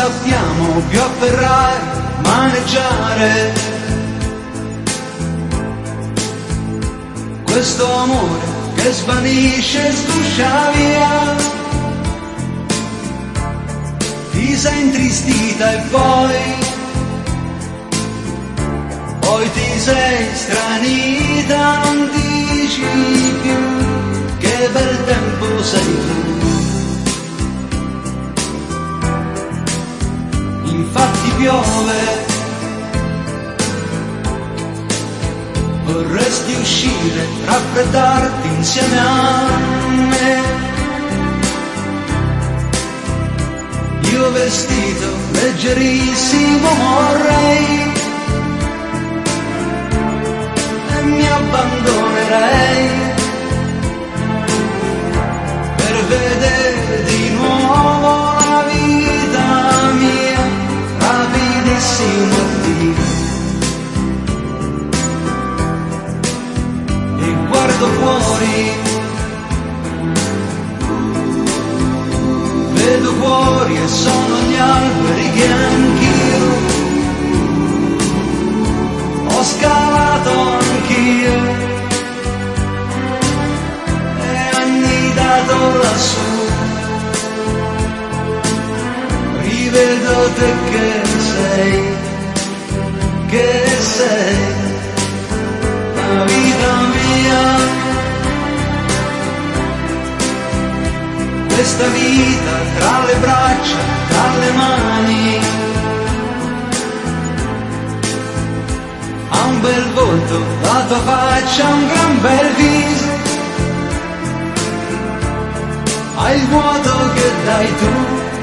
sappiamo più afferrare, maneggiare questo amore che svanisce e sguscia via. Ti sei intristita e poi ti sei stranita, non dici più che bel tempo sei tu. Infatti piove, vorresti uscire, raffreddarti insieme a me. Io vestito leggerissimo vorrei e mi abbandonerei per vedere di nuovo la vita mia rapidissimo addio. E guardo fuori, vedo fuori e sono gli alberi che anch'io ho scalato anch'io e annidato lassù. Rivedo te che sei la vita mia. Questa vita tra le braccia, tra le mani, ha un bel volto, la tua faccia, un gran bel viso, hai il vuoto che dai tu,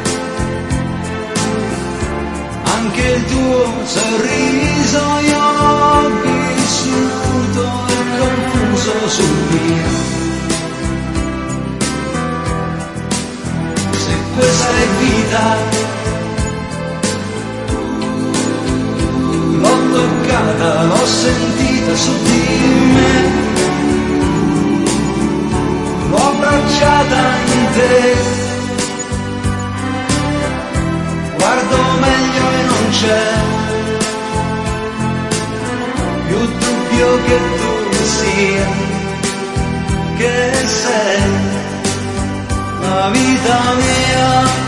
anche il tuo sorriso io ho vissuto e confuso sul mio. Questa è vita, l'ho toccata, l'ho sentita su di me, l'ho abbracciata in te, guardo meglio e non c'è più dubbio che tu sia, che sei la vita mia.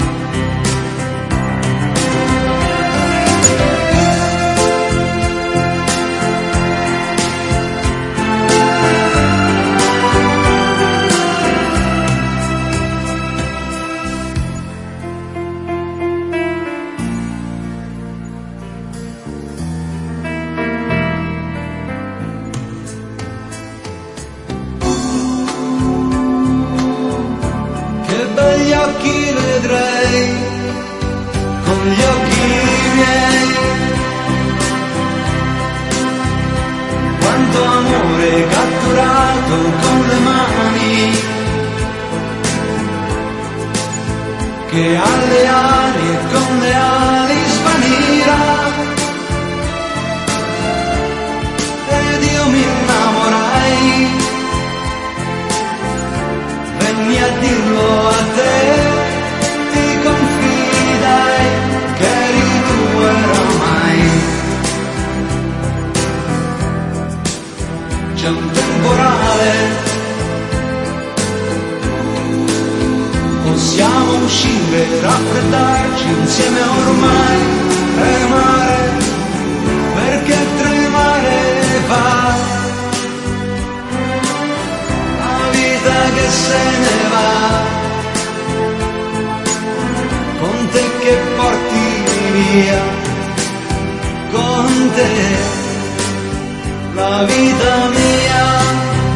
Gli occhi vedrei con gli occhi miei, quanto amore catturato con le mani, che alle ali e con le ali svanirà, ed io mi innamorai. Venni a dirlo a te, ti confidai che eri tu oramai. C'è un temporale, possiamo uscire, raffreddarci insieme ormai, tremare, perché tremare fa. Che se ne va, con te che porti via, con te la vita mia.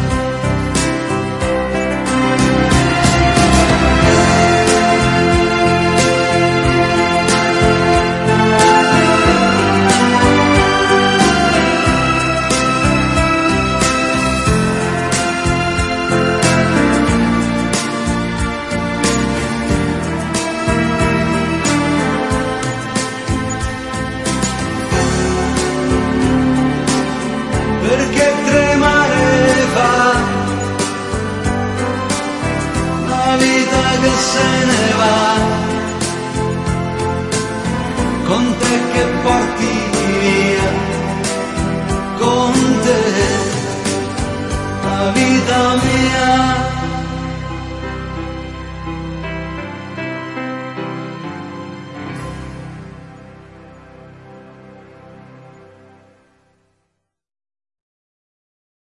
Perché tremare fa, la vita che se ne va, con te che porti via, con te la vita mia.